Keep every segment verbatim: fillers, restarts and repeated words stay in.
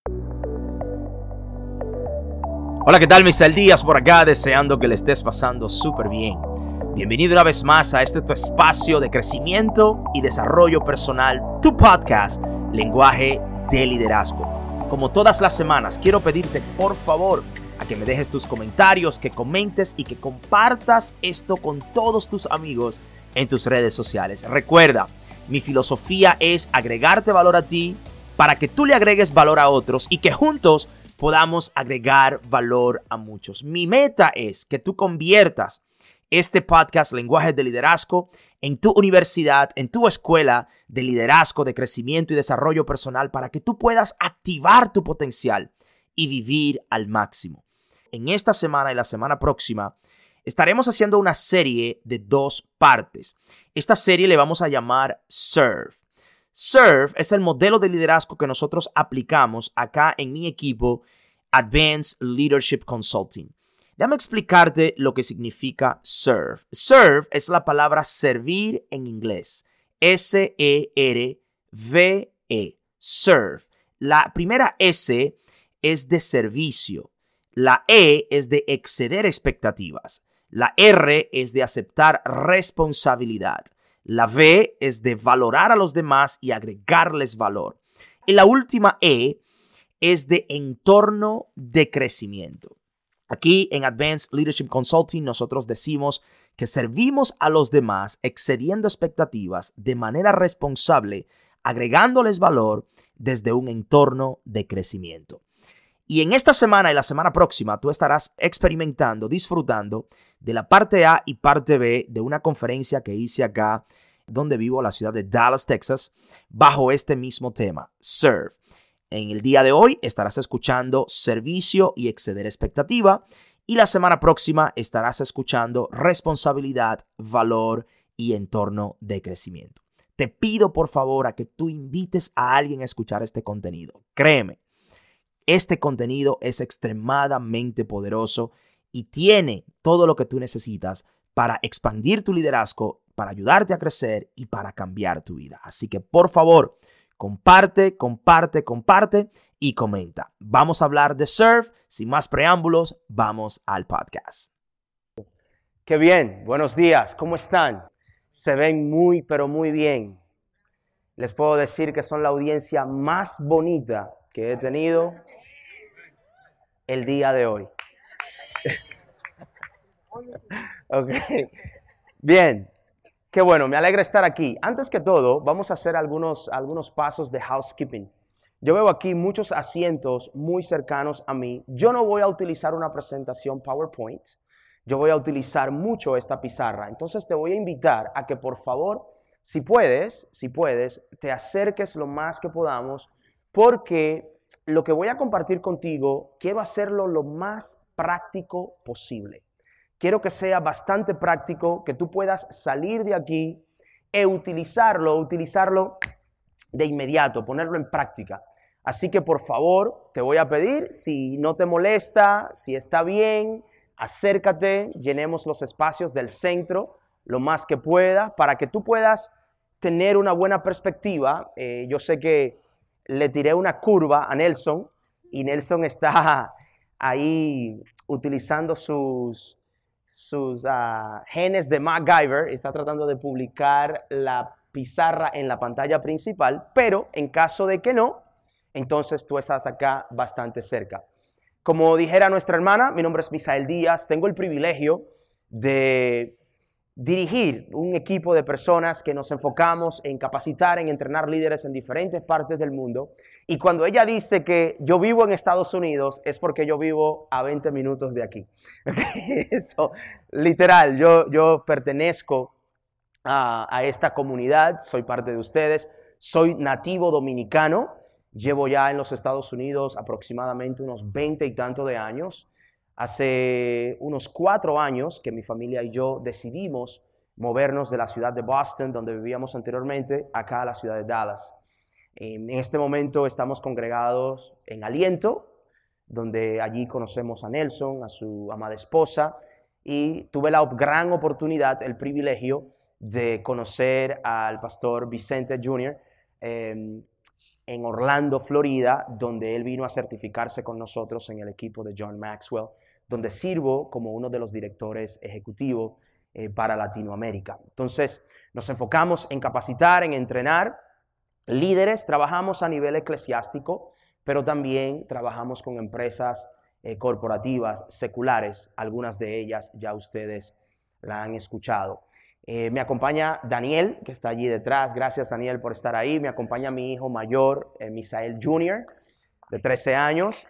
Hola, ¿qué tal? Misael Díaz por acá, deseando que le estés pasando súper bien. Bienvenido una vez más a este tu espacio de crecimiento y desarrollo personal, tu podcast, Lenguaje de Liderazgo. Como todas las semanas, quiero pedirte por favor a que me dejes tus comentarios, que comentes y que compartas esto con todos tus amigos en tus redes sociales. Recuerda, mi filosofía es agregarte valor a ti para que tú le agregues valor a otros y que juntos podamos agregar valor a muchos. Mi meta es que tú conviertas este podcast Lenguajes de Liderazgo en tu universidad, en tu escuela de liderazgo, de crecimiento y desarrollo personal para que tú puedas activar tu potencial y vivir al máximo. En esta semana y la semana próxima estaremos haciendo una serie de dos partes. Esta serie le vamos a llamar Serve. Serve es el modelo de liderazgo que nosotros aplicamos acá en mi equipo Advanced Leadership Consulting. Déjame explicarte lo que significa serve. Serve es la palabra servir en inglés. S E R V E. Serve. La primera S es de servicio. La E es de exceder expectativas. La R es de aceptar responsabilidad. La V es de valorar a los demás y agregarles valor. Y la última E es de entorno de crecimiento. Aquí en Advanced Leadership Consulting nosotros decimos que servimos a los demás excediendo expectativas de manera responsable, agregándoles valor desde un entorno de crecimiento. Y en esta semana y la semana próxima tú estarás experimentando, disfrutando de la parte A y parte B de una conferencia que hice acá donde vivo, la ciudad de Dallas, Texas, bajo este mismo tema, Serve. En el día de hoy estarás escuchando servicio y exceder expectativa y la semana próxima estarás escuchando responsabilidad, valor y entorno de crecimiento. Te pido por favor a que tú invites a alguien a escuchar este contenido. Créeme. Este contenido es extremadamente poderoso y tiene todo lo que tú necesitas para expandir tu liderazgo, para ayudarte a crecer y para cambiar tu vida. Así que, por favor, comparte, comparte, comparte y comenta. Vamos a hablar de Serve. Sin más preámbulos, vamos al podcast. Qué bien, buenos días, ¿cómo están? Se ven muy, pero muy bien. Les puedo decir que son la audiencia más bonita que he tenido el día de hoy. Ok, bien, qué bueno, me alegra estar aquí. Antes que todo, vamos a hacer algunos, algunos pasos de housekeeping. Yo veo aquí muchos asientos muy cercanos a mí. Yo no voy a utilizar una presentación PowerPoint. Yo voy a utilizar mucho esta pizarra. Entonces te voy a invitar a que por favor, si puedes, si puedes, te acerques lo más que podamos, porque lo que voy a compartir contigo, quiero hacerlo lo más práctico posible. Quiero que sea bastante práctico, que tú puedas salir de aquí e utilizarlo, utilizarlo de inmediato, ponerlo en práctica. Así que por favor, te voy a pedir, si no te molesta, si está bien, acércate, llenemos los espacios del centro lo más que pueda para que tú puedas tener una buena perspectiva. Eh, yo sé que le tiré una curva a Nelson y Nelson está ahí utilizando sus, sus uh, genes de MacGyver. Está tratando de publicar la pizarra en la pantalla principal, pero en caso de que no, entonces tú estás acá bastante cerca. Como dijera nuestra hermana, mi nombre es Misael Díaz. Tengo el privilegio de dirigir un equipo de personas que nos enfocamos en capacitar, en entrenar líderes en diferentes partes del mundo. Y cuando ella dice que yo vivo en Estados Unidos, es porque yo vivo a veinte minutos de aquí. Eso, literal, yo, yo pertenezco a, a esta comunidad, soy parte de ustedes, soy nativo dominicano, llevo ya en los Estados Unidos aproximadamente unos veinte y tanto de años. Hace unos cuatro años que mi familia y yo decidimos movernos de la ciudad de Boston, donde vivíamos anteriormente, acá a la ciudad de Dallas. En este momento estamos congregados en Aliento, donde allí conocemos a Nelson, a su amada esposa, y tuve la gran oportunidad, el privilegio de conocer al pastor Vicente junior Eh, en Orlando, Florida, donde él vino a certificarse con nosotros en el equipo de John Maxwell, donde sirvo como uno de los directores ejecutivos eh, para Latinoamérica. Entonces, nos enfocamos en capacitar, en entrenar líderes, trabajamos a nivel eclesiástico, pero también trabajamos con empresas eh, corporativas, seculares, algunas de ellas ya ustedes la han escuchado. Eh, me acompaña Daniel, que está allí detrás. Gracias, Daniel, por estar ahí. Me acompaña mi hijo mayor, eh, Misael junior, de trece años.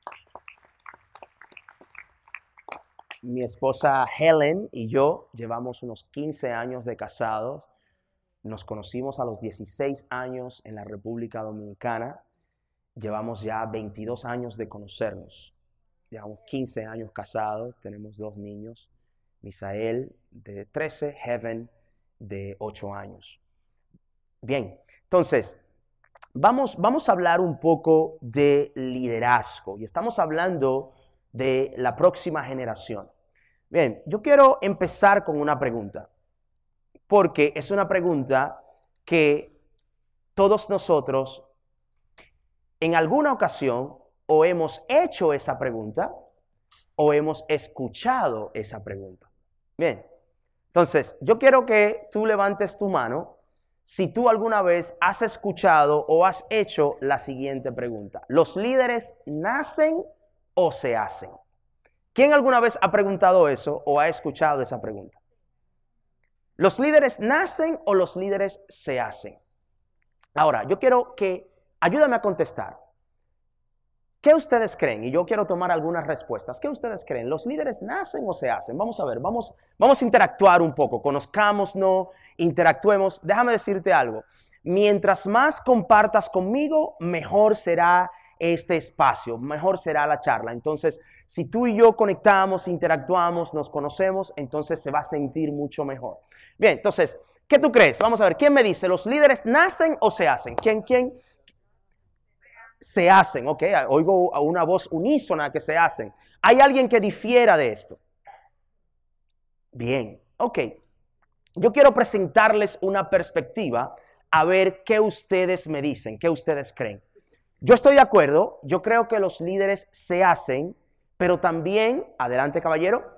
Mi esposa Helen y yo llevamos unos quince años de casados. Nos conocimos a los dieciséis años en la República Dominicana. Llevamos ya veintidós años de conocernos. Llevamos quince años casados. Tenemos dos niños. Misael de trece, Heaven de ocho años. Bien, entonces, vamos, vamos a hablar un poco de liderazgo. Y estamos hablando de la próxima generación. Bien, yo quiero empezar con una pregunta. Porque es una pregunta que todos nosotros en alguna ocasión o hemos hecho esa pregunta o hemos escuchado esa pregunta. Bien, entonces yo quiero que tú levantes tu mano si tú alguna vez has escuchado o has hecho la siguiente pregunta. ¿Los líderes nacen o se hacen? ¿Quién alguna vez ha preguntado eso o ha escuchado esa pregunta? ¿Los líderes nacen o los líderes se hacen? Ahora, yo quiero que, ayúdame a contestar. ¿Qué ustedes creen? Y yo quiero tomar algunas respuestas. ¿Qué ustedes creen? ¿Los líderes nacen o se hacen? Vamos a ver, vamos, vamos a interactuar un poco. Conozcámonos, interactuemos. Déjame decirte algo. Mientras más compartas conmigo, mejor será este espacio, mejor será la charla. Entonces, si tú y yo conectamos, interactuamos, nos conocemos, entonces se va a sentir mucho mejor. Bien, entonces, ¿qué tú crees? Vamos a ver, ¿quién me dice? ¿Los líderes nacen o se hacen? ¿Quién, quién? Se hacen, ok. Oigo a una voz unísona que se hacen. ¿Hay alguien que difiera de esto? Bien, ok. Yo quiero presentarles una perspectiva a ver qué ustedes me dicen, qué ustedes creen. Yo estoy de acuerdo, yo creo que los líderes se hacen, pero también, adelante caballero.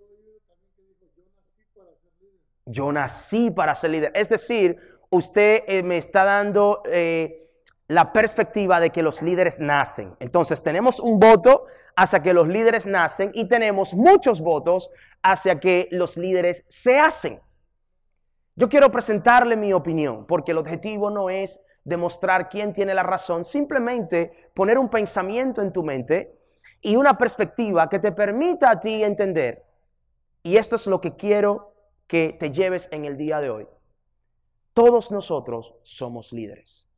Yo nací para ser líder. Es decir, usted eh, me está dando eh, la perspectiva de que los líderes nacen. Entonces tenemos un voto hacia que los líderes nacen y tenemos muchos votos hacia que los líderes se hacen. Yo quiero presentarle mi opinión porque el objetivo no es demostrar quién tiene la razón, simplemente poner un pensamiento en tu mente y una perspectiva que te permita a ti entender. Y esto es lo que quiero que te lleves en el día de hoy. Todos nosotros somos líderes.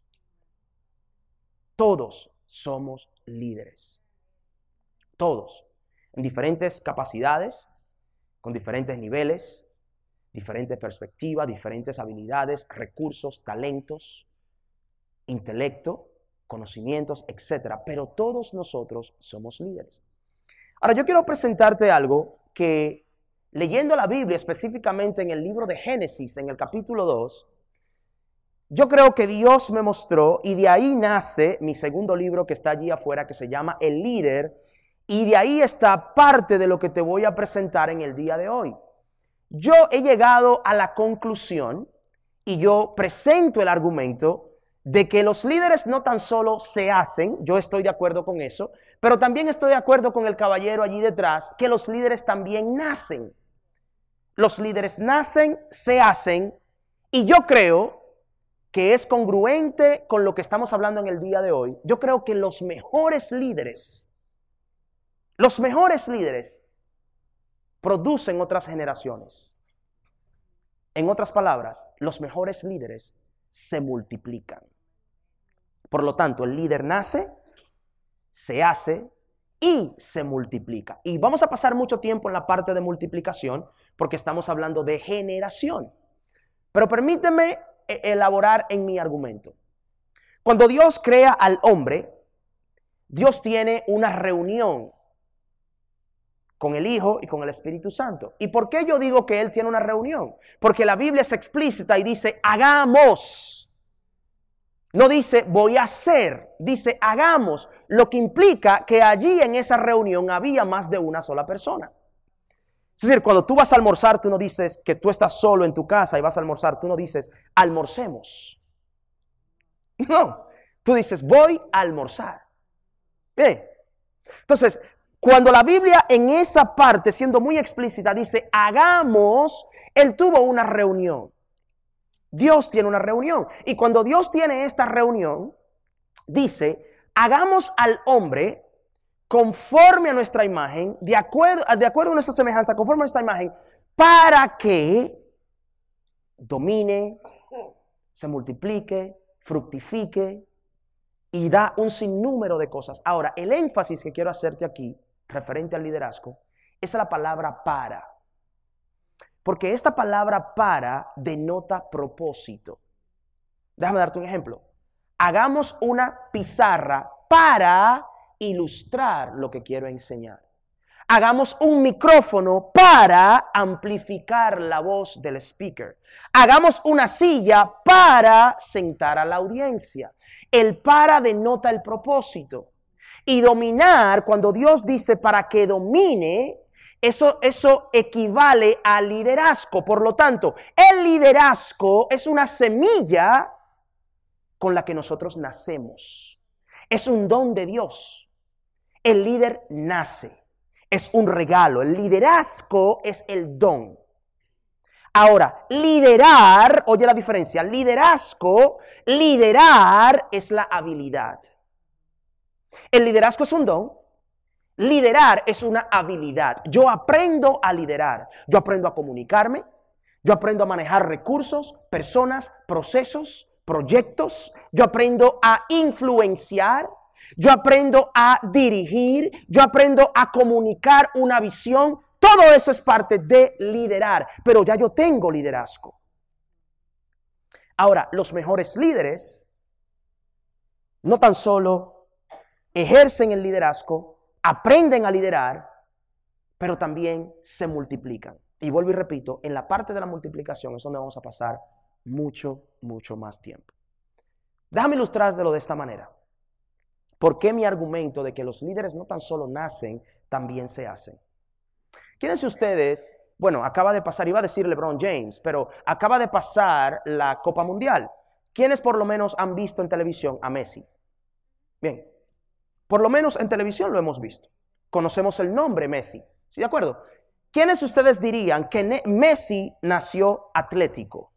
Todos somos líderes. Todos. En diferentes capacidades, con diferentes niveles, diferentes perspectivas, diferentes habilidades, recursos, talentos, intelecto, conocimientos, etcétera. Pero todos nosotros somos líderes. Ahora, yo quiero presentarte algo que, leyendo la Biblia, específicamente en el libro de Génesis, en el capítulo dos, yo creo que Dios me mostró, y de ahí nace mi segundo libro que está allí afuera, que se llama El Líder, y de ahí está parte de lo que te voy a presentar en el día de hoy. Yo he llegado a la conclusión, y yo presento el argumento, de que los líderes no tan solo se hacen, yo estoy de acuerdo con eso, pero también estoy de acuerdo con el caballero allí detrás, que los líderes también nacen. Los líderes nacen, se hacen, y yo creo que es congruente con lo que estamos hablando en el día de hoy. Yo creo que los mejores líderes, los mejores líderes producen otras generaciones. En otras palabras, los mejores líderes se multiplican. Por lo tanto, el líder nace, se hace y se multiplica. Y vamos a pasar mucho tiempo en la parte de multiplicación porque estamos hablando de generación. Pero permíteme elaborar en mi argumento. Cuando Dios crea al hombre, Dios tiene una reunión con el Hijo y con el Espíritu Santo. ¿Y por qué yo digo que Él tiene una reunión? Porque la Biblia es explícita y dice, hagamos. No dice voy a hacer, dice hagamos, lo que implica que allí en esa reunión había más de una sola persona. Es decir, cuando tú vas a almorzar, tú no dices que tú estás solo en tu casa y vas a almorzar, tú no dices almorcemos. No, tú dices voy a almorzar. Bien. Entonces, cuando la Biblia en esa parte, siendo muy explícita, dice hagamos, él tuvo una reunión. Dios tiene una reunión. Y cuando Dios tiene esta reunión, dice, hagamos al hombre conforme a nuestra imagen, de acuerdo, de acuerdo a nuestra semejanza, conforme a nuestra imagen, para que domine, se multiplique, fructifique y da un sinnúmero de cosas. Ahora, el énfasis que quiero hacerte aquí, referente al liderazgo, es la palabra para. Porque esta palabra para denota propósito. Déjame darte un ejemplo. Hagamos una pizarra para ilustrar lo que quiero enseñar. Hagamos un micrófono para amplificar la voz del speaker. Hagamos una silla para sentar a la audiencia. El para denota el propósito. Y dominar, cuando Dios dice para que domine, Eso, eso equivale al liderazgo. Por lo tanto, el liderazgo es una semilla con la que nosotros nacemos. Es un don de Dios. El líder nace. Es un regalo. El liderazgo es el don. Ahora, liderar, oye la diferencia. Liderazgo, liderar es la habilidad. El liderazgo es un don. Liderar es una habilidad. Yo aprendo a liderar. Yo aprendo a comunicarme. Yo aprendo a manejar recursos, personas, procesos, proyectos. Yo aprendo a influenciar. Yo aprendo a dirigir. Yo aprendo a comunicar una visión. Todo eso es parte de liderar. Pero ya yo tengo liderazgo. Ahora, los mejores líderes no tan solo ejercen el liderazgo, aprenden a liderar, pero también se multiplican. Y vuelvo y repito, en la parte de la multiplicación es donde vamos a pasar mucho, mucho más tiempo. Déjame ilustrártelo de esta manera. ¿Por qué mi argumento de que los líderes no tan solo nacen, también se hacen? ¿Quiénes de ustedes, bueno, acaba de pasar, iba a decir LeBron James, pero acaba de pasar la Copa Mundial? ¿Quiénes por lo menos han visto en televisión a Messi? Bien. Por lo menos en televisión lo hemos visto. Conocemos el nombre Messi. ¿Sí de acuerdo? ¿Quiénes de ustedes dirían que Messi nació atlético?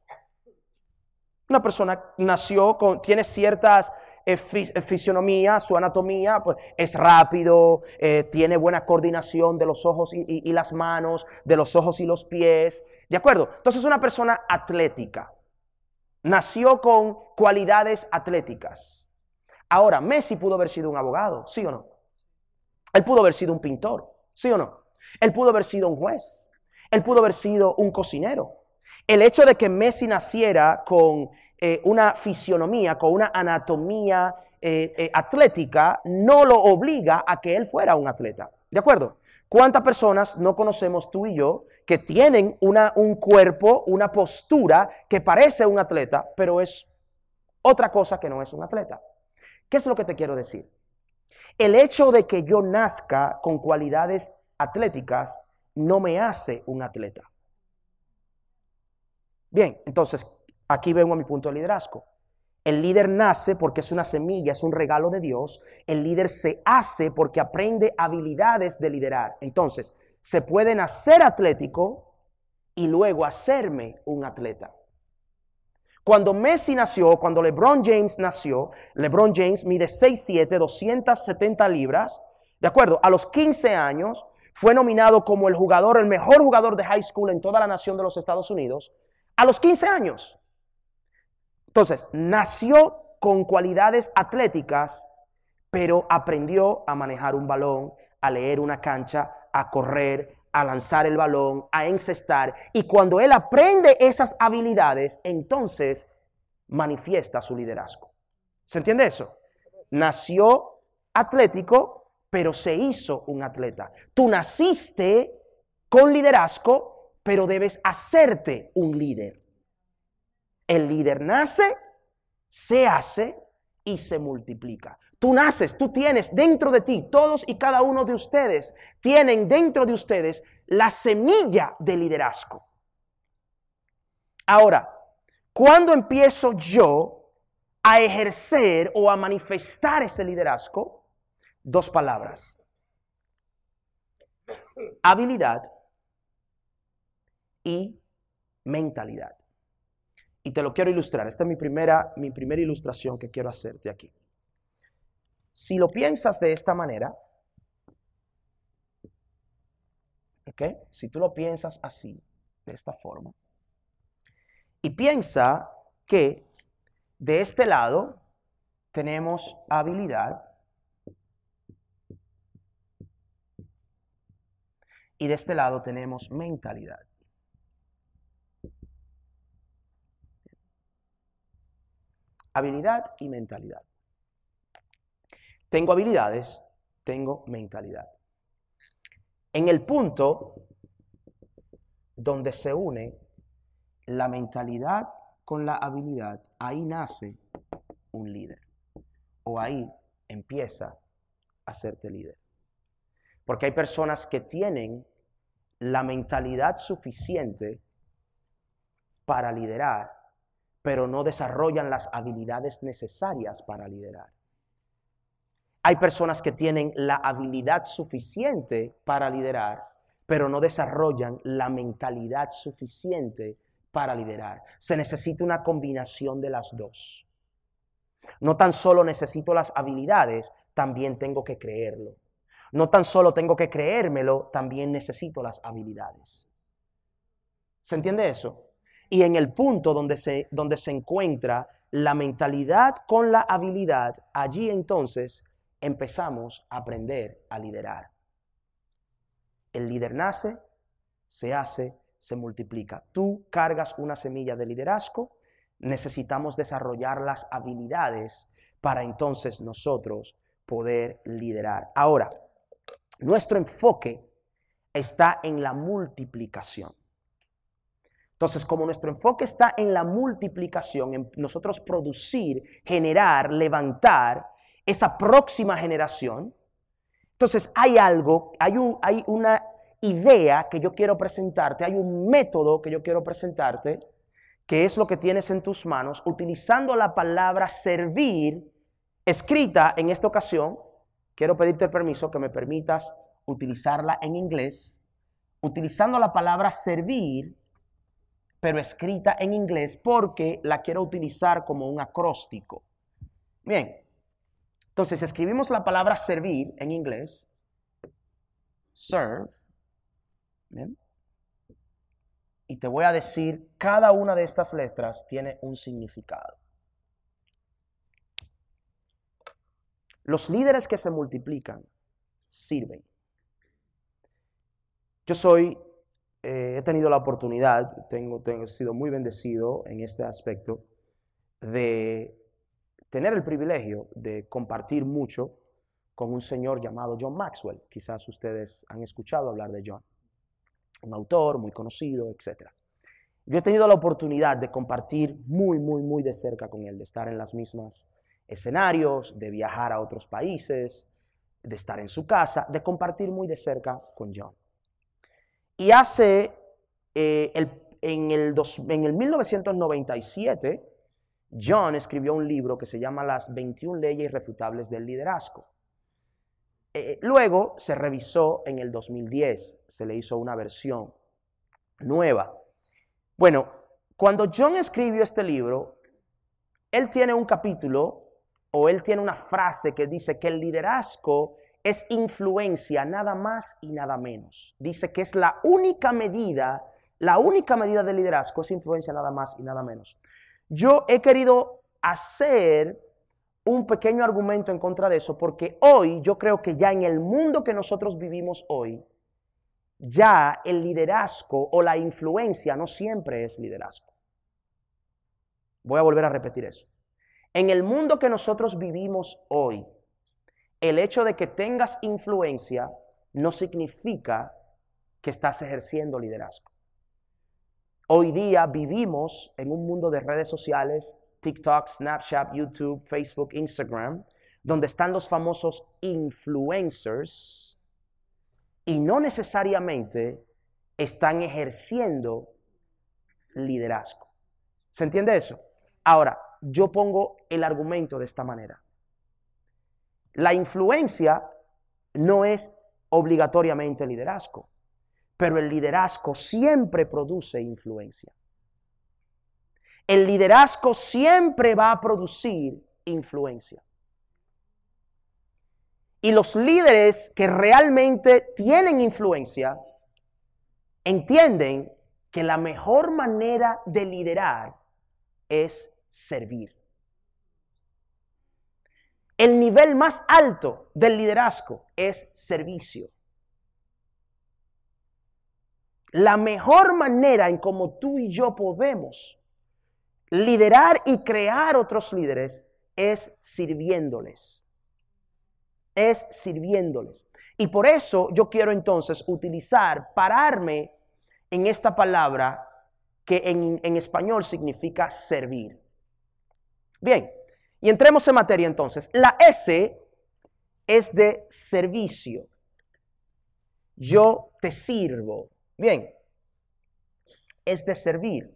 Una persona nació con, tiene ciertas eh, fis, eh, fisionomía, su anatomía, pues es rápido, eh, tiene buena coordinación de los ojos y, y, y las manos, de los ojos y los pies. ¿De acuerdo? Entonces es una persona atlética. Nació con cualidades atléticas. Ahora, Messi pudo haber sido un abogado, ¿sí o no? Él pudo haber sido un pintor, ¿sí o no? Él pudo haber sido un juez. Él pudo haber sido un cocinero. El hecho de que Messi naciera con eh, una fisionomía, con una anatomía eh, eh, atlética, no lo obliga a que él fuera un atleta. ¿De acuerdo? ¿Cuántas personas no conocemos tú y yo que tienen una, un cuerpo, una postura que parece un atleta, pero es otra cosa que no es un atleta? ¿Qué es lo que te quiero decir? El hecho de que yo nazca con cualidades atléticas no me hace un atleta. Bien, entonces aquí vengo a mi punto de liderazgo. El líder nace porque es una semilla, es un regalo de Dios. El líder se hace porque aprende habilidades de liderar. Entonces, se puede nacer atlético y luego hacerme un atleta. Cuando Messi nació, cuando LeBron James nació, LeBron James mide seis siete, doscientas setenta libras. De acuerdo, a los quince años fue nominado como el jugador, el mejor jugador de high school en toda la nación de los Estados Unidos. A los quince años. Entonces, nació con cualidades atléticas, pero aprendió a manejar un balón, a leer una cancha, a correr, a lanzar el balón, a encestar. Y cuando él aprende esas habilidades, entonces manifiesta su liderazgo. ¿Se entiende eso? Nació atlético, pero se hizo un atleta. Tú naciste con liderazgo, pero debes hacerte un líder. El líder nace, se hace y se multiplica. Tú naces, tú tienes dentro de ti, todos y cada uno de ustedes tienen dentro de ustedes la semilla de liderazgo. Ahora, ¿cuándo empiezo yo a ejercer o a manifestar ese liderazgo? Dos palabras. Habilidad y mentalidad. Y te lo quiero ilustrar. Esta es mi primera, mi primera ilustración que quiero hacerte aquí. Si lo piensas de esta manera, ¿ok? Si tú lo piensas así, de esta forma, y piensa que de este lado tenemos habilidad y de este lado tenemos mentalidad. Habilidad y mentalidad. Tengo habilidades, tengo mentalidad. En el punto donde se une la mentalidad con la habilidad, ahí nace un líder. O ahí empieza a serte líder. Porque hay personas que tienen la mentalidad suficiente para liderar, pero no desarrollan las habilidades necesarias para liderar. Hay personas que tienen la habilidad suficiente para liderar, pero no desarrollan la mentalidad suficiente para liderar. Se necesita una combinación de las dos. No tan solo necesito las habilidades, también tengo que creerlo. No tan solo tengo que creérmelo, también necesito las habilidades. ¿Se entiende eso? Y en el punto donde se, donde se encuentra la mentalidad con la habilidad, allí entonces empezamos a aprender a liderar. El líder nace, se hace, se multiplica. Tú cargas una semilla de liderazgo, necesitamos desarrollar las habilidades para entonces nosotros poder liderar. Ahora, nuestro enfoque está en la multiplicación. Entonces, como nuestro enfoque está en la multiplicación, en nosotros producir, generar, levantar esa próxima generación, entonces hay algo, hay, un, hay una idea que yo quiero presentarte, hay un método que yo quiero presentarte, que es lo que tienes en tus manos, utilizando la palabra servir, escrita en esta ocasión. Quiero pedirte el permiso que me permitas utilizarla en inglés, utilizando la palabra servir, pero escrita en inglés porque la quiero utilizar como un acróstico. Bien, entonces escribimos la palabra servir en inglés, serve, bien, y te voy a decir, cada una de estas letras tiene un significado. Los líderes que se multiplican sirven. Yo soy, eh, he tenido la oportunidad, tengo, tengo, he sido muy bendecido en este aspecto de tener el privilegio de compartir mucho con un señor llamado John Maxwell. Quizás ustedes han escuchado hablar de John, un autor muy conocido, etcétera. Yo he tenido la oportunidad de compartir muy, muy, muy de cerca con él, de estar en las mismas escenarios, de viajar a otros países, de estar en su casa, de compartir muy de cerca con John. Y hace, eh, el, en, el dos, en el mil novecientos noventa y siete, John escribió un libro que se llama Las veintiuna leyes irrefutables del liderazgo. Eh, luego se revisó en el dos mil diez, se le hizo una versión nueva. Bueno, cuando John escribió este libro, él tiene un capítulo o él tiene una frase que dice que el liderazgo es influencia, nada más y nada menos. Dice que es la única medida, la única medida de liderazgo es influencia, nada más y nada menos. Yo he querido hacer un pequeño argumento en contra de eso, porque hoy yo creo que ya en el mundo que nosotros vivimos hoy, ya el liderazgo o la influencia no siempre es liderazgo. Voy a volver a repetir eso. En el mundo que nosotros vivimos hoy, el hecho de que tengas influencia no significa que estás ejerciendo liderazgo. Hoy día vivimos en un mundo de redes sociales, TikTok, Snapchat, YouTube, Facebook, Instagram, donde están los famosos influencers y no necesariamente están ejerciendo liderazgo. ¿Se entiende eso? Ahora, yo pongo el argumento de esta manera. La influencia no es obligatoriamente liderazgo, pero el liderazgo siempre produce influencia. El liderazgo siempre va a producir influencia. Y los líderes que realmente tienen influencia entienden que la mejor manera de liderar es servir. El nivel más alto del liderazgo es servicio. La mejor manera en cómo tú y yo podemos liderar y crear otros líderes es sirviéndoles. Es sirviéndoles. Y por eso yo quiero entonces utilizar, pararme en esta palabra que en, en español significa servir. Bien, y entremos en materia entonces. La S es de servicio. Yo te sirvo. Bien, es de servir.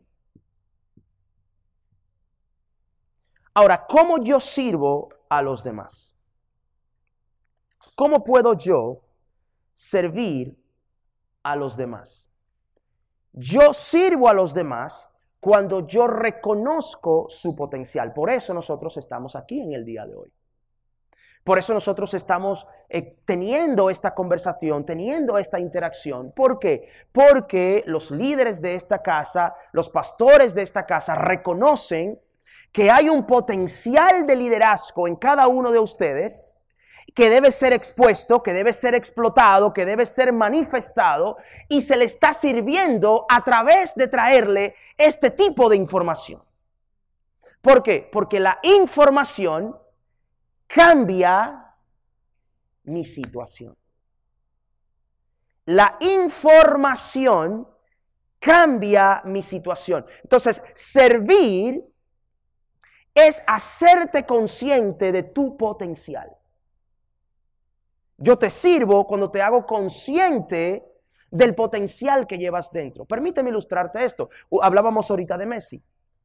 Ahora, ¿cómo yo sirvo a los demás? ¿Cómo puedo yo servir a los demás? Yo sirvo a los demás cuando yo reconozco su potencial. Por eso nosotros estamos aquí en el día de hoy. Por eso nosotros estamos eh, teniendo esta conversación, teniendo esta interacción. ¿Por qué? Porque los líderes de esta casa, los pastores de esta casa reconocen que hay un potencial de liderazgo en cada uno de ustedes que debe ser expuesto, que debe ser explotado, que debe ser manifestado y se le está sirviendo a través de traerle este tipo de información. ¿Por qué? Porque la información cambia mi situación. La información cambia mi situación. Entonces, servir es hacerte consciente de tu potencial. Yo te sirvo cuando te hago consciente del potencial que llevas dentro. Permíteme ilustrarte esto. Hablábamos ahorita de Messi.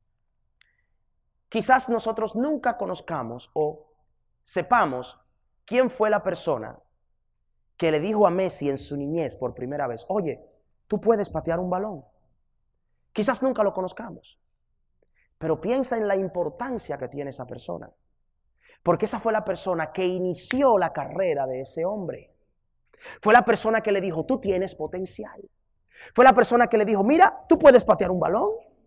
Quizás nosotros nunca conozcamos o sepamos quién fue la persona que le dijo a Messi en su niñez por primera vez, oye, tú puedes patear un balón. Quizás nunca lo conozcamos. Pero piensa en la importancia que tiene esa persona. Porque esa fue la persona que inició la carrera de ese hombre. Fue la persona que le dijo, tú tienes potencial. Fue la persona que le dijo, mira, tú puedes patear un balón.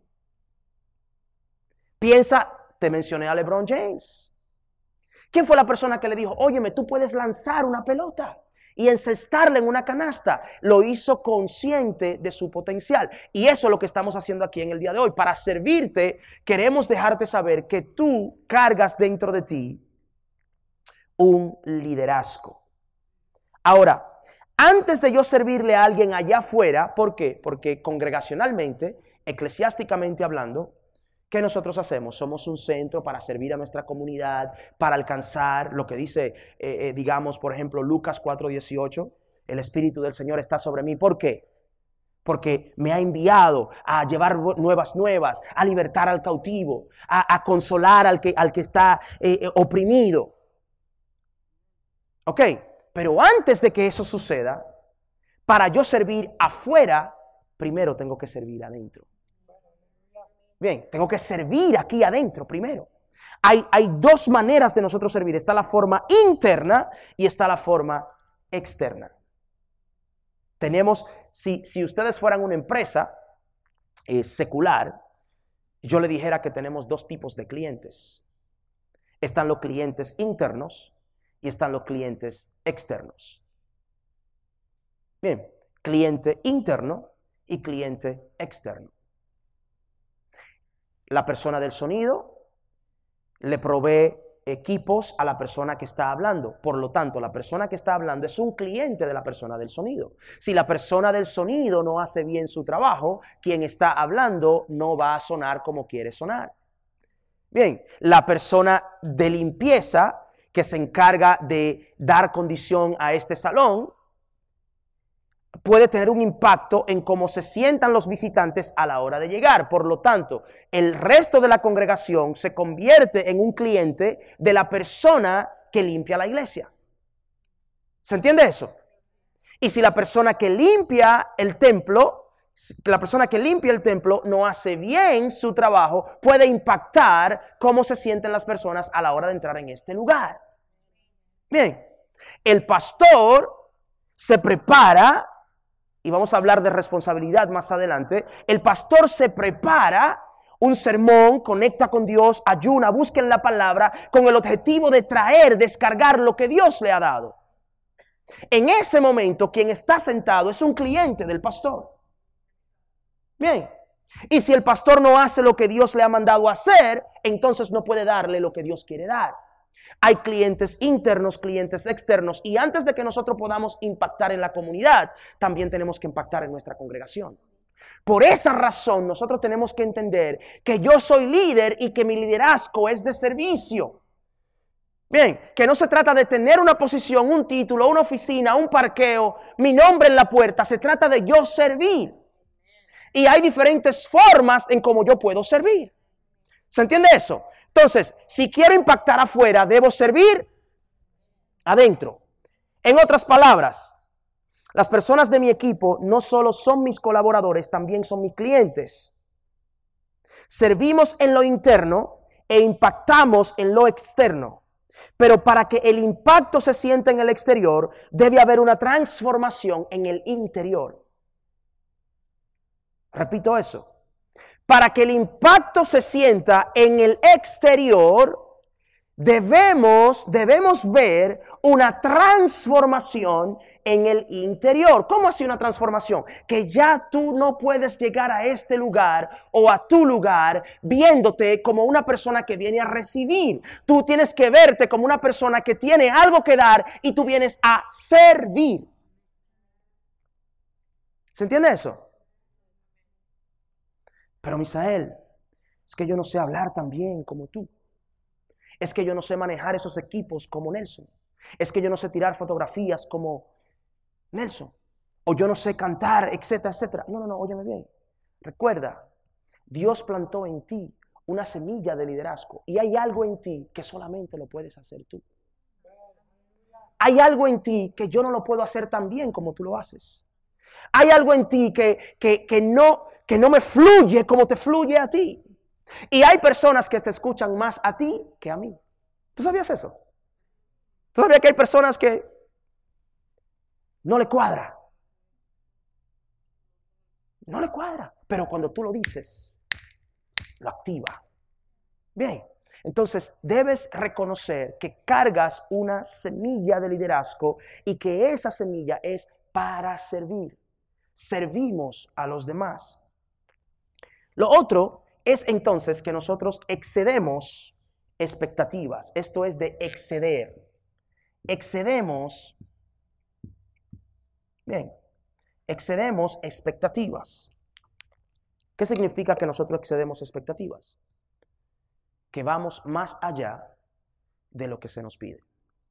Piensa, te mencioné a LeBron James. ¿Quién fue la persona que le dijo, óyeme, tú puedes lanzar una pelota y encestarla en una canasta? Lo hizo consciente de su potencial. Y eso es lo que estamos haciendo aquí en el día de hoy. Para servirte, queremos dejarte saber que tú cargas dentro de ti un liderazgo. Ahora, antes de yo servirle a alguien allá afuera, ¿por qué? Porque congregacionalmente, eclesiásticamente hablando, ¿qué nosotros hacemos? Somos un centro para servir a nuestra comunidad, para alcanzar lo que dice, eh, eh, digamos, por ejemplo, Lucas cuatro dieciocho, el Espíritu del Señor está sobre mí. ¿Por qué? Porque me ha enviado a llevar nuevas nuevas, a libertar al cautivo, a, a consolar al que, al que está eh, eh, oprimido. Ok, pero antes de que eso suceda, para yo servir afuera, primero tengo que servir adentro. Bien, tengo que servir aquí adentro primero. Hay, hay dos maneras de nosotros servir. Está la forma interna y está la forma externa. Tenemos, si, si ustedes fueran una empresa eh, secular, yo le dijera que tenemos dos tipos de clientes. Están los clientes internos y están los clientes externos. Bien, cliente interno y cliente externo. La persona del sonido le provee equipos a la persona que está hablando. Por lo tanto, la persona que está hablando es un cliente de la persona del sonido. Si la persona del sonido no hace bien su trabajo, quien está hablando no va a sonar como quiere sonar. Bien, la persona de limpieza que se encarga de dar condición a este salón puede tener un impacto en cómo se sientan los visitantes a la hora de llegar. Por lo tanto, el resto de la congregación se convierte en un cliente de la persona que limpia la iglesia. ¿Se entiende eso? Y si la persona que limpia el templo, la persona que limpia el templo no hace bien su trabajo, puede impactar cómo se sienten las personas a la hora de entrar en este lugar. Bien, el pastor se prepara, y vamos a hablar de responsabilidad más adelante. El pastor se prepara un sermón, conecta con Dios, ayuna, busca en la palabra con el objetivo de traer, descargar lo que Dios le ha dado. En ese momento, quien está sentado es un cliente del pastor. Bien, y si el pastor no hace lo que Dios le ha mandado hacer, entonces no puede darle lo que Dios quiere dar. Hay clientes internos, clientes externos, y antes de que nosotros podamos impactar en la comunidad, también tenemos que impactar en nuestra congregación. Por esa razón, nosotros tenemos que entender que yo soy líder y que mi liderazgo es de servicio. Bien, que no se trata de tener una posición, un título, una oficina, un parqueo, mi nombre en la puerta, se trata de yo servir. Y hay diferentes formas en cómo yo puedo servir. ¿Se entiende eso? Entonces, si quiero impactar afuera, debo servir adentro. En otras palabras, las personas de mi equipo no solo son mis colaboradores, también son mis clientes. Servimos en lo interno e impactamos en lo externo. Pero para que el impacto se sienta en el exterior, debe haber una transformación en el interior. Repito eso. Para que el impacto se sienta en el exterior, debemos, debemos ver una transformación en el interior. ¿Cómo así una transformación? Que ya tú no puedes llegar a este lugar o a tu lugar viéndote como una persona que viene a recibir. Tú tienes que verte como una persona que tiene algo que dar y tú vienes a servir. ¿Se entiende eso? Pero Misael, es que yo no sé hablar tan bien como tú. Es que yo no sé manejar esos equipos como Nelson. Es que yo no sé tirar fotografías como Nelson. O yo no sé cantar, etcétera, etcétera. No, no, no, óyeme bien. Recuerda, Dios plantó en ti una semilla de liderazgo. Y hay algo en ti que solamente lo puedes hacer tú. Hay algo en ti que yo no lo puedo hacer tan bien como tú lo haces. Hay algo en ti que, que, que no... que no me fluye como te fluye a ti. Y hay personas que te escuchan más a ti que a mí. ¿Tú sabías eso? ¿Tú sabías que hay personas que no le cuadra? No le cuadra. Pero cuando tú lo dices, lo activa. Bien. Entonces debes reconocer que cargas una semilla de liderazgo y que esa semilla es para servir. Servimos a los demás. Lo otro es entonces que nosotros excedemos expectativas. Esto es de exceder. Excedemos, bien, excedemos expectativas. ¿Qué significa que nosotros excedemos expectativas? Que vamos más allá de lo que se nos pide.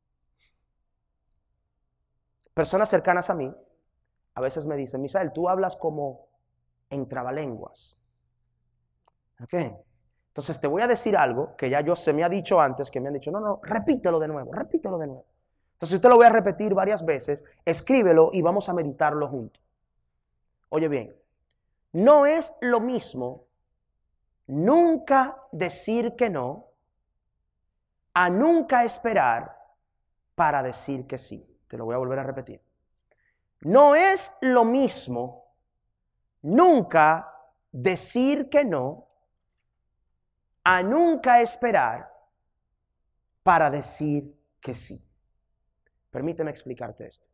Personas cercanas a mí a veces me dicen, Misael, tú hablas como en trabalenguas. Ok, entonces te voy a decir algo que ya yo se me ha dicho antes, que me han dicho, no, no, repítelo de nuevo, repítelo de nuevo. Entonces usted lo voy a repetir varias veces, escríbelo y vamos a meditarlo juntos. Oye bien, no es lo mismo nunca decir que no a nunca esperar para decir que sí. Te lo voy a volver a repetir. No es lo mismo nunca decir que no a nunca esperar para decir que sí. Permíteme explicarte esto.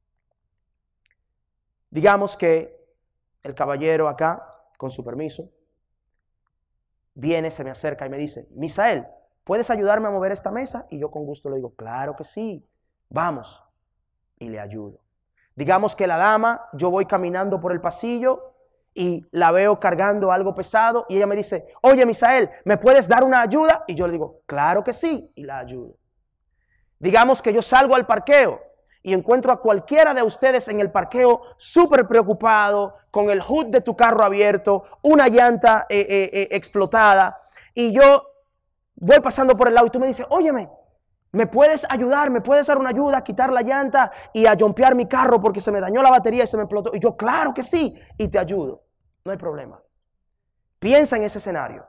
Digamos que el caballero acá, con su permiso, viene, se me acerca y me dice, Misael, ¿puedes ayudarme a mover esta mesa? Y yo con gusto le digo, claro que sí, vamos. Y le ayudo. Digamos que la dama, yo voy caminando por el pasillo y la veo cargando algo pesado y ella me dice, oye, Misael, ¿me puedes dar una ayuda? Y yo le digo, claro que sí, y la ayudo. Digamos que yo salgo al parqueo y encuentro a cualquiera de ustedes en el parqueo súper preocupado, con el hood de tu carro abierto, una llanta eh, eh, eh, explotada, y yo voy pasando por el lado y tú me dices, óyeme, ¿me puedes ayudar? ¿Me puedes dar una ayuda a quitar la llanta y a jumpear mi carro porque se me dañó la batería y se me explotó? Y yo, claro que sí, y te ayudo. No hay problema. Piensa en ese escenario.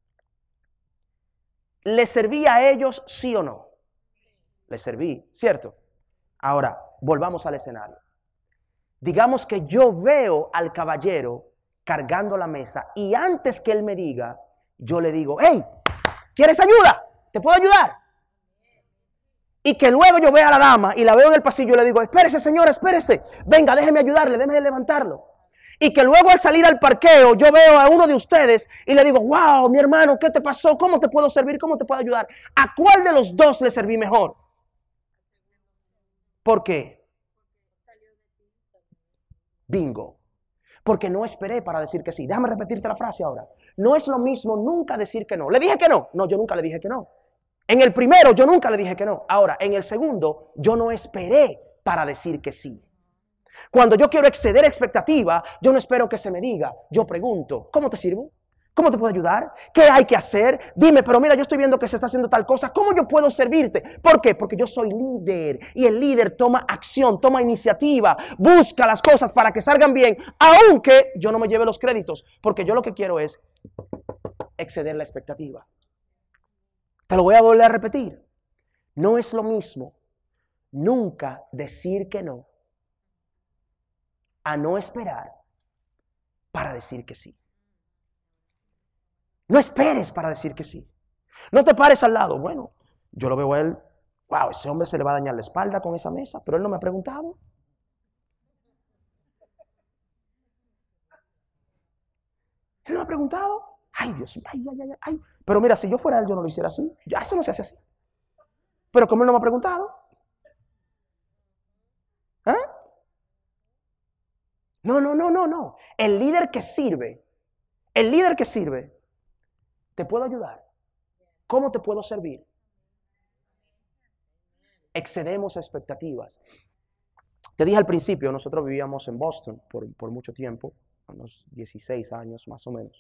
¿Les serví a ellos sí o no? Les serví, ¿cierto? Ahora, volvamos al escenario. Digamos que yo veo al caballero cargando la mesa y antes que él me diga, yo le digo, hey, ¿quieres ayuda? ¿Te puedo ayudar? Y que luego yo vea a la dama y la veo en el pasillo y le digo, espérese señora, espérese, venga, déjeme ayudarle, déjeme levantarlo. Y que luego al salir al parqueo yo veo a uno de ustedes y le digo, wow, mi hermano, ¿qué te pasó? ¿Cómo te puedo servir? ¿Cómo te puedo ayudar? ¿A cuál de los dos le serví mejor? ¿Por qué? Bingo. Porque no esperé para decir que sí. Déjame repetirte la frase ahora. No es lo mismo nunca decir que no. ¿Le dije que no? No, yo nunca le dije que no. En el primero yo nunca le dije que no. Ahora, en el segundo yo no esperé para decir que sí. Cuando yo quiero exceder expectativa, yo no espero que se me diga. Yo pregunto, ¿cómo te sirvo? ¿Cómo te puedo ayudar? ¿Qué hay que hacer? Dime, pero mira, yo estoy viendo que se está haciendo tal cosa. ¿Cómo yo puedo servirte? ¿Por qué? Porque yo soy líder y el líder toma acción, toma iniciativa, busca las cosas para que salgan bien, aunque yo no me lleve los créditos, porque yo lo que quiero es exceder la expectativa. Te lo voy a volver a repetir. No es lo mismo nunca decir que no a no esperar para decir que sí. No esperes para decir que sí. No te pares al lado. Bueno, yo lo veo a él. Wow, ese hombre se le va a dañar la espalda con esa mesa, pero él no me ha preguntado. Él no me ha preguntado. Ay, Dios mío, ay, ay, ay, ay. Pero mira, si yo fuera él, yo no lo hiciera así. Ya, eso no se hace así. Pero como él no me ha preguntado. ¿Eh? No, no, no, no, no. El líder que sirve, el líder que sirve, ¿te puedo ayudar? ¿Cómo te puedo servir? Excedemos expectativas. Te dije al principio, nosotros vivíamos en Boston por, por mucho tiempo, unos dieciséis años más o menos.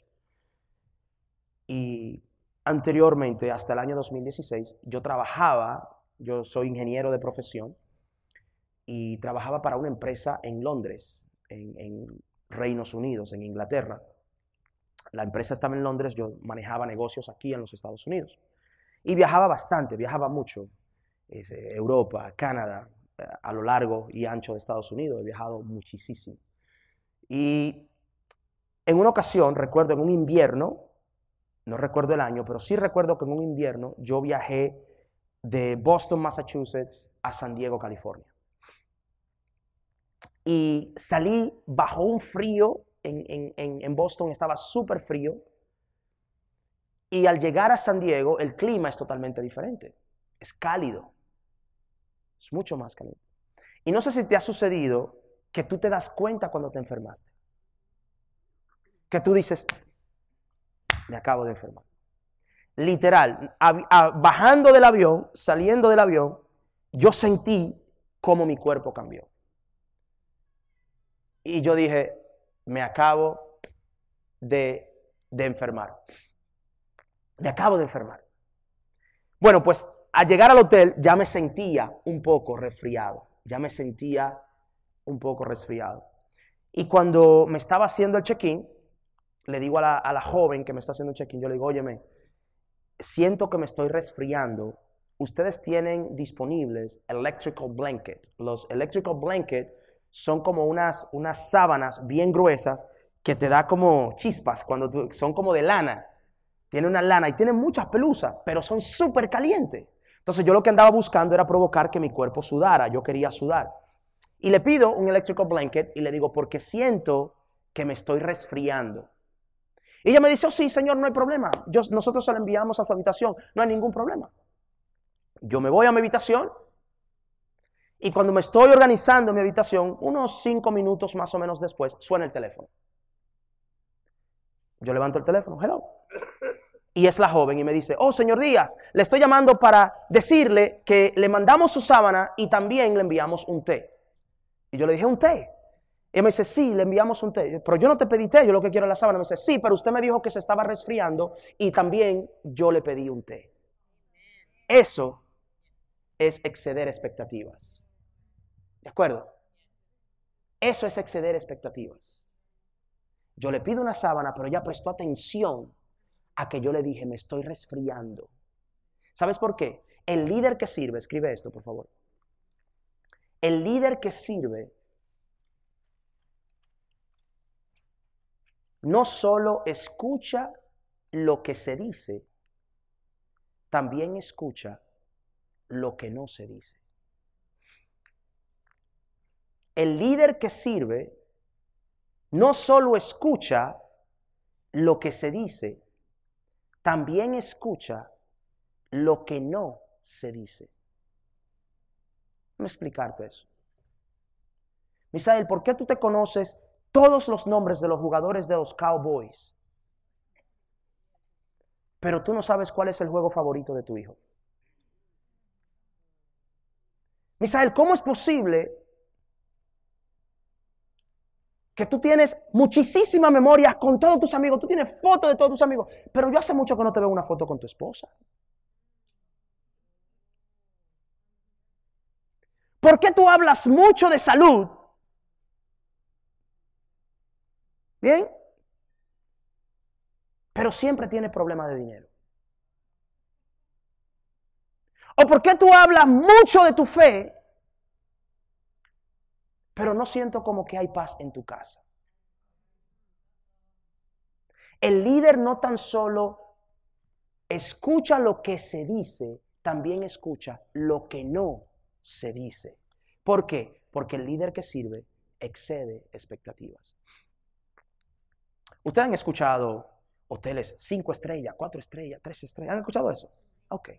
Y anteriormente, hasta el año dos mil dieciséis, yo trabajaba, yo soy ingeniero de profesión, y trabajaba para una empresa en Londres, en, en Reinos Unidos, en Inglaterra. La empresa estaba en Londres, yo manejaba negocios aquí en los Estados Unidos. Y viajaba bastante, viajaba mucho. Es, eh, Europa, Canadá, eh, a lo largo y ancho de Estados Unidos. He viajado muchísimo. Y en una ocasión, recuerdo en un invierno, no recuerdo el año, pero sí recuerdo que en un invierno yo viajé de Boston, Massachusetts, a San Diego, California. Y salí bajo un frío. En, en, en Boston estaba súper frío y al llegar a San Diego el clima es totalmente diferente, es cálido, es mucho más cálido. Y no sé si te ha sucedido que tú te das cuenta cuando te enfermaste, que tú dices, me acabo de enfermar. Literal, a, a, bajando del avión, saliendo del avión, yo sentí cómo mi cuerpo cambió. Y yo dije, me acabo de, de enfermar. Me acabo de enfermar. Bueno, pues al llegar al hotel ya me sentía un poco resfriado. Ya me sentía un poco resfriado. Y cuando me estaba haciendo el check-in, le digo a la, a la joven que me está haciendo el check-in, yo le digo, óyeme, siento que me estoy resfriando. Ustedes tienen disponibles electrical blanket. Los electrical blanket son como unas, unas sábanas bien gruesas que te da como chispas, cuando tú, son como de lana. Tiene una lana y tiene muchas pelusas, pero son súper calientes. Entonces yo lo que andaba buscando era provocar que mi cuerpo sudara. Yo quería sudar. Y le pido un electrical blanket y le digo, porque siento que me estoy resfriando. Y ella me dice, oh sí, señor, no hay problema. Yo, nosotros se lo enviamos a su habitación. No hay ningún problema. Yo me voy a mi habitación. Y cuando me estoy organizando en mi habitación, unos cinco minutos más o menos después, suena el teléfono. Yo levanto el teléfono, hello. Y es la joven y me dice, oh, señor Díaz, le estoy llamando para decirle que le mandamos su sábana y también le enviamos un té. Y yo le dije, ¿un té? Y me dice, sí, le enviamos un té. Pero yo no te pedí té, yo lo que quiero es la sábana. Me dice, sí, pero usted me dijo que se estaba resfriando y también yo le pedí un té. Eso es exceder expectativas. ¿De acuerdo? Eso es exceder expectativas. Yo le pido una sábana, pero ella prestó atención a que yo le dije, me estoy resfriando. ¿Sabes por qué? El líder que sirve, escribe esto, por favor. El líder que sirve no solo escucha lo que se dice, también escucha lo que no se dice. El líder que sirve no solo escucha lo que se dice, también escucha lo que no se dice. Déjame explicarte eso. Misael, ¿por qué tú te conoces todos los nombres de los jugadores de los Cowboys, pero tú no sabes cuál es el juego favorito de tu hijo? Misael, ¿cómo es posible que tú tienes muchísima memoria con todos tus amigos? Tú tienes fotos de todos tus amigos, pero yo hace mucho que no te veo una foto con tu esposa. ¿Por qué tú hablas mucho de salud? ¿Bien? Pero siempre tienes problemas de dinero. ¿O por qué tú hablas mucho de tu fe, pero no siento como que hay paz en tu casa? El líder no tan solo escucha lo que se dice, también escucha lo que no se dice. ¿Por qué? Porque el líder que sirve excede expectativas. ¿Ustedes han escuchado hoteles cinco estrellas, cuatro estrellas, tres estrellas? ¿Han escuchado eso? Ok.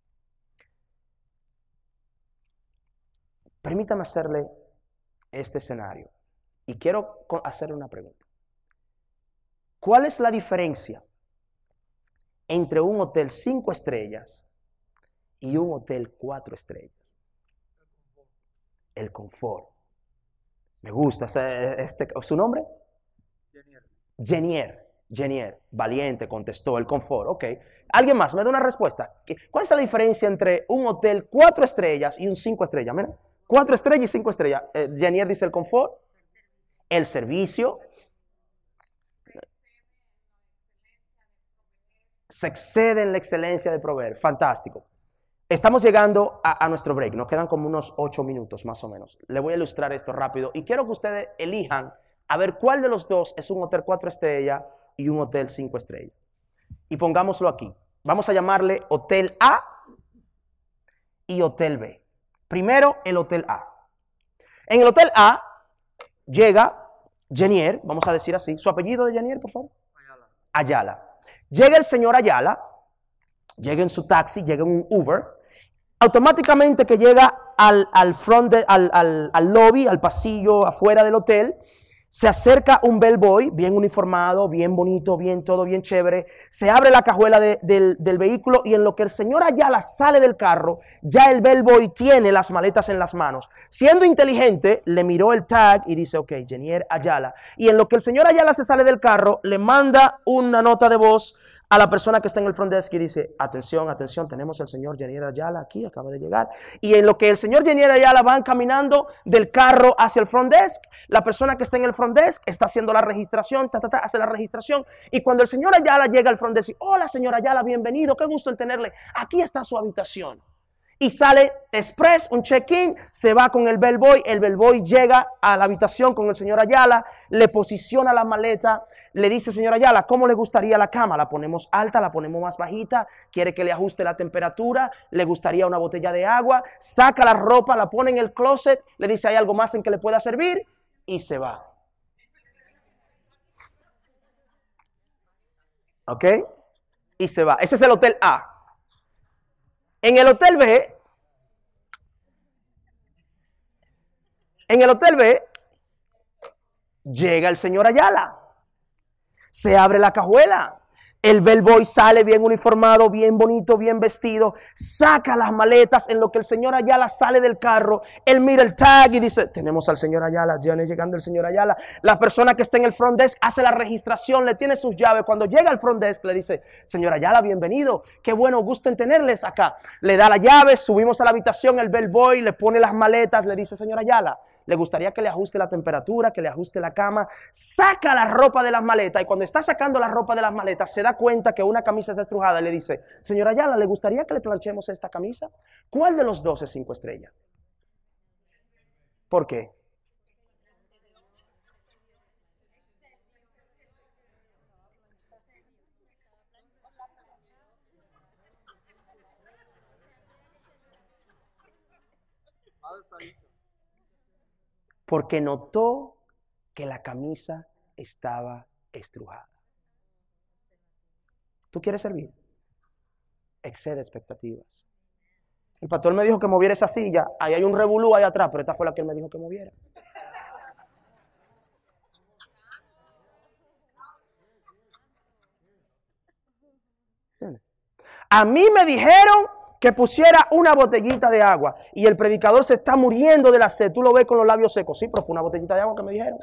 Permítame hacerle este escenario y quiero hacerle una pregunta. ¿Cuál es la diferencia entre un hotel cinco estrellas y un hotel cuatro estrellas? El confort. Me gusta. Este, ¿su nombre? Jenier. Jenier. Jenier. Valiente, contestó. El confort. Ok. ¿Alguien más? Me da una respuesta. ¿Cuál es la diferencia entre un hotel cuatro estrellas y un cinco estrellas? Mira. Cuatro estrellas y cinco estrellas. Eh, Jenier dice el confort. El servicio. Se excede en la excelencia de proveer. Fantástico. Estamos llegando a, a nuestro break. Nos quedan como unos ocho minutos más o menos. Le voy a ilustrar esto rápido. Y quiero que ustedes elijan a ver cuál de los dos es un hotel cuatro estrellas y un hotel cinco estrellas. Y pongámoslo aquí. Vamos a llamarle Hotel A y Hotel B. Primero, el Hotel A. En el Hotel A llega Jenier, vamos a decir así. ¿Su apellido de Jenier, por favor? Ayala. Ayala. Llega el señor Ayala, llega en su taxi, llega en un Uber. Automáticamente que llega al, al, front de, al, al, al lobby, al pasillo afuera del hotel, se acerca un bellboy, bien uniformado, bien bonito, bien todo, bien chévere. Se abre la cajuela de, del, del vehículo y en lo que el señor Ayala sale del carro, ya el bellboy tiene las maletas en las manos. Siendo inteligente, le miró el tag y dice, ok, Jenier Ayala. Y en lo que el señor Ayala se sale del carro, le manda una nota de voz a la persona que está en el front desk y dice, atención, atención, tenemos al señor Jenier Ayala aquí, acaba de llegar. Y en lo que el señor Jenier Ayala va caminando del carro hacia el front desk, la persona que está en el front desk está haciendo la registración, ta, ta, ta, hace la registración. Y cuando el señor Ayala llega al front desk, dice, hola señor Ayala, bienvenido, qué gusto en tenerle. Aquí está su habitación. Y sale express, un check-in, se va con el bellboy, el bellboy llega a la habitación con el señor Ayala, le posiciona la maleta, le dice, señor Ayala, ¿cómo le gustaría la cama? ¿La ponemos alta, la ponemos más bajita? ¿Quiere que le ajuste la temperatura? ¿Le gustaría una botella de agua? Saca la ropa, la pone en el closet, le dice, ¿hay algo más en que le pueda servir? Y se va. ¿Ok? Y se va. Ese es el Hotel A. En el Hotel B, en el Hotel B, llega el señor Ayala. Se abre la cajuela. El bellboy sale bien uniformado, bien bonito, bien vestido, saca las maletas en lo que el señor Ayala sale del carro. Él mira el tag y dice, tenemos al señor Ayala, ya viene llegando el señor Ayala. La persona que está en el front desk hace la registración, le tiene sus llaves. Cuando llega al front desk le dice, señor Ayala, bienvenido, qué bueno, gusto en tenerles acá. Le da la llave, subimos a la habitación, el bellboy le pone las maletas, le dice, señor Ayala, le gustaría que le ajuste la temperatura, que le ajuste la cama. Saca la ropa de las maletas y cuando está sacando la ropa de las maletas se da cuenta que una camisa está estrujada y le dice, señora Ayala, ¿le gustaría que le planchemos esta camisa? ¿Cuál de los dos es cinco estrellas? ¿Por qué? Porque notó que la camisa estaba estrujada. ¿Tú quieres servir? Excede expectativas. El pastor me dijo que moviera esa silla. Ahí hay un revolú ahí atrás, pero esta fue la que él me dijo que moviera. A mí me dijeron que pusiera una botellita de agua y el predicador se está muriendo de la sed. Tú lo ves con los labios secos. Sí, pero fue una botellita de agua que me dijeron.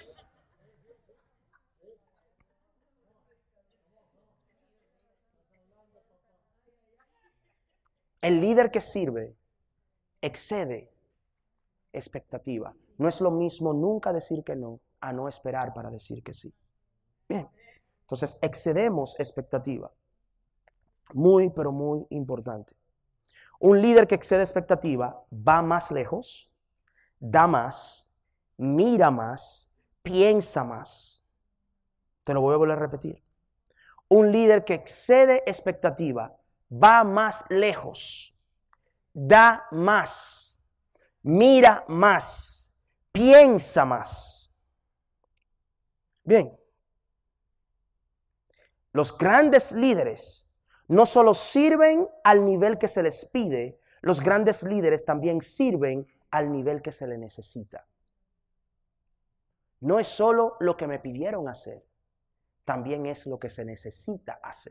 El líder que sirve excede expectativa. No es lo mismo nunca decir que no a no esperar para decir que sí. Bien, entonces excedemos expectativa. Muy, pero muy importante. Un líder que excede expectativa va más lejos, da más, mira más, piensa más. Te lo voy a volver a repetir. Un líder que excede expectativa va más lejos, da más, mira más, piensa más. Bien, los grandes líderes no solo sirven al nivel que se les pide, los grandes líderes también sirven al nivel que se les necesita. No es solo lo que me pidieron hacer, también es lo que se necesita hacer.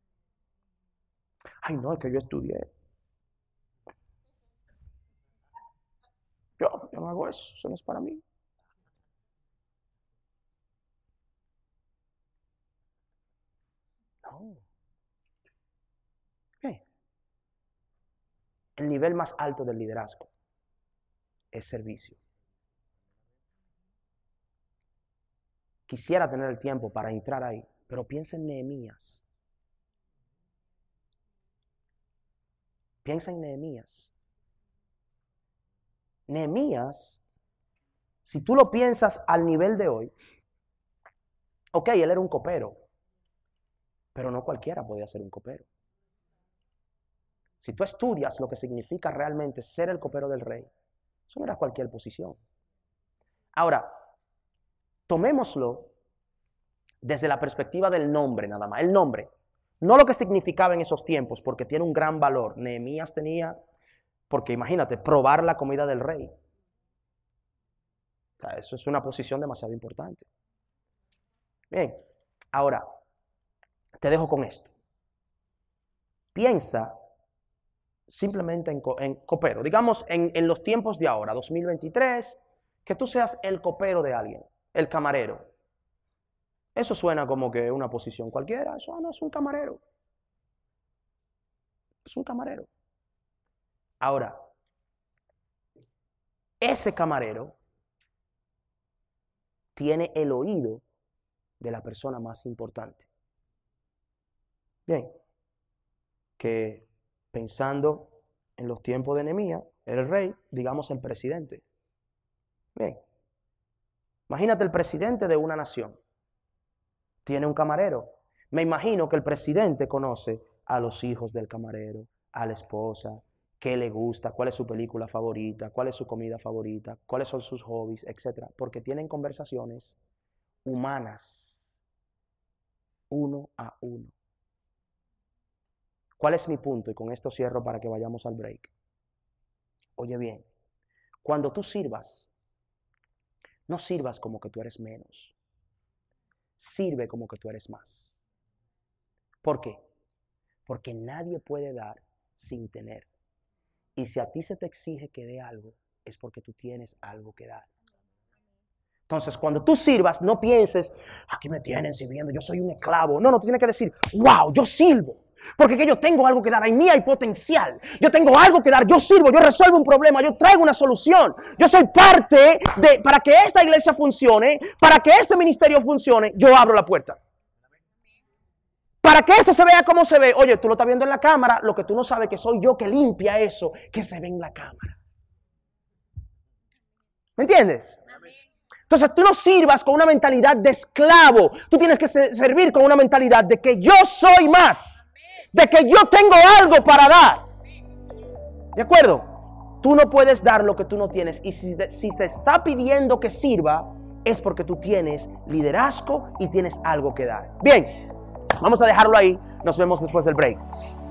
Ay, no, es que yo estudié. Yo, yo no hago eso, eso no es para mí. No. ¿Qué? El nivel más alto del liderazgo es servicio. Quisiera tener el tiempo para entrar ahí, pero piensa en Nehemías. Piensa en Nehemías. Nehemías, si tú lo piensas al nivel de hoy, ok, él era un copero, pero no cualquiera podía ser un copero. Si tú estudias lo que significa realmente ser el copero del rey, eso no era cualquier posición. Ahora, tomémoslo desde la perspectiva del nombre nada más. El nombre, no lo que significaba en esos tiempos, porque tiene un gran valor. Nehemías tenía, porque imagínate, probar la comida del rey. O sea, eso es una posición demasiado importante. Bien, ahora, te dejo con esto. Piensa simplemente en, en copero. Digamos, en, en los tiempos de ahora, dos mil veintitrés, que tú seas el copero de alguien, el camarero. Eso suena como que una posición cualquiera. Eso no es un camarero. Es un camarero. Ahora, ese camarero tiene el oído de la persona más importante. Bien, que pensando en los tiempos de Nehemías, era el rey, digamos el presidente. Bien, imagínate el presidente de una nación. Tiene un camarero. Me imagino que el presidente conoce a los hijos del camarero, a la esposa, qué le gusta, cuál es su película favorita, cuál es su comida favorita, cuáles son sus hobbies, etcétera. Porque tienen conversaciones humanas, uno a uno. ¿Cuál es mi punto? Y con esto cierro para que vayamos al break. Oye bien, cuando tú sirvas, no sirvas como que tú eres menos. sirve como que tú eres más. ¿Por qué? Porque nadie puede dar sin tener. Y si a ti se te exige que dé algo, es porque tú tienes algo que dar. Entonces, cuando tú sirvas, no pienses, aquí me tienen sirviendo, yo soy un esclavo. No, no, tú tienes que decir, wow, yo sirvo. Porque que yo tengo algo que dar, en mí hay potencial. Yo tengo algo que dar, yo sirvo, yo resuelvo un problema, yo traigo una solución. Yo soy parte de, para que esta iglesia funcione, para que este ministerio funcione, yo abro la puerta. Para que esto se vea como se ve. Oye, tú lo estás viendo en la cámara, lo que tú no sabes que soy yo que limpia eso, que se ve en la cámara. ¿Me entiendes? Entonces tú no sirvas con una mentalidad de esclavo. Tú tienes que servir con una mentalidad de que yo soy más. De que yo tengo algo para dar. ¿De acuerdo? Tú no puedes dar lo que tú no tienes. Y si te, si te está pidiendo que sirva, es porque tú tienes liderazgo y tienes algo que dar. Bien, vamos a dejarlo ahí. Nos vemos después del break.